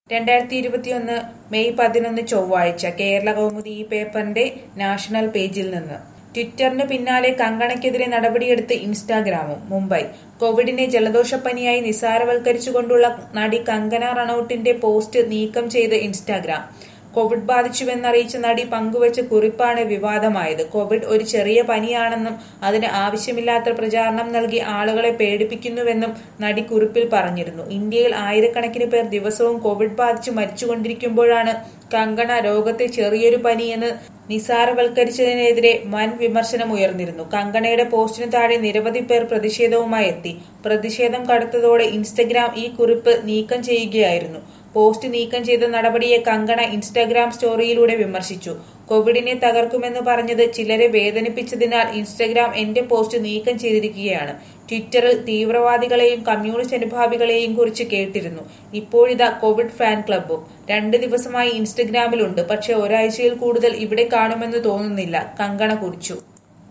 2021 May 11 ചൊവ്വാഴ്ച കേരള കൗമുദി ഈ പേപ്പറിന്റെ നാഷണൽ പേജിൽ നിന്ന്. ട്വിറ്ററിന് പിന്നാലെ കങ്കണയ്ക്കെതിരെ നടപടിയെടുത്ത് ഇൻസ്റ്റാഗ്രാമും. മുംബൈ കോവിഡിനെ ജലദോഷപ്പനിയായി നിസ്സാരവൽക്കരിച്ചുകൊണ്ടുള്ള നടി കങ്കന റണൌട്ടിന്റെ പോസ്റ്റ് നീക്കം ചെയ്ത് ഇൻസ്റ്റാഗ്രാം. കോവിഡ് ബാധിച്ചുവെന്നറിയിച്ച നടി പങ്കുവച്ച കുറിപ്പാണ് വിവാദമായത്. കോവിഡ് ഒരു ചെറിയ പനിയാണെന്നും അതിന് ആവശ്യമില്ലാത്ത പ്രചാരണം നൽകി ആളുകളെ പേടിപ്പിക്കുന്നുവെന്നും നടി കുറിപ്പിൽ പറഞ്ഞിരുന്നു. ഇന്ത്യയിൽ ആയിരക്കണക്കിന് പേർ ദിവസവും കോവിഡ് ബാധിച്ച് മരിച്ചുകൊണ്ടിരിക്കുമ്പോഴാണ് കങ്കണ രോഗത്തെ ചെറിയൊരു പനിയെന്ന് നിസാരവൽക്കരിച്ചതിനെതിരെ വൻ വിമർശനം ഉയർന്നിരുന്നു. കങ്കണയുടെ പോസ്റ്റിന് താഴെ നിരവധി പേർ പ്രതിഷേധവുമായി എത്തി. പ്രതിഷേധം കടുത്തതോടെ ഇൻസ്റ്റഗ്രാം ഈ കുറിപ്പ് നീക്കം ചെയ്യുകയായിരുന്നു. പോസ്റ്റ് നീക്കം ചെയ്ത നടപടിയെ കങ്കണ ഇൻസ്റ്റഗ്രാം സ്റ്റോറിയിലൂടെ വിമർശിച്ചു. കോവിഡിനെ തകർക്കുമെന്ന് പറഞ്ഞത് ചിലരെ വേദനിപ്പിച്ചതിനാൽ ഇൻസ്റ്റഗ്രാം എന്റെ പോസ്റ്റ് നീക്കം ചെയ്തിരിക്കുകയാണ്. ട്വിറ്ററിൽ തീവ്രവാദികളെയും കമ്മ്യൂണിസ്റ്റ് അനുഭാവികളെയും കുറിച്ച് കേട്ടിരുന്നു. ഇപ്പോഴിതാ കോവിഡ് ഫാൻ ക്ലബ്ബും. 2 ദിവസമായി ഇൻസ്റ്റഗ്രാമിലുണ്ട്. പക്ഷേ ഒരാഴ്ചയിൽ കൂടുതൽ ഇവിടെ കാണുമെന്ന് തോന്നുന്നില്ല, കങ്കണ കുറിച്ചു.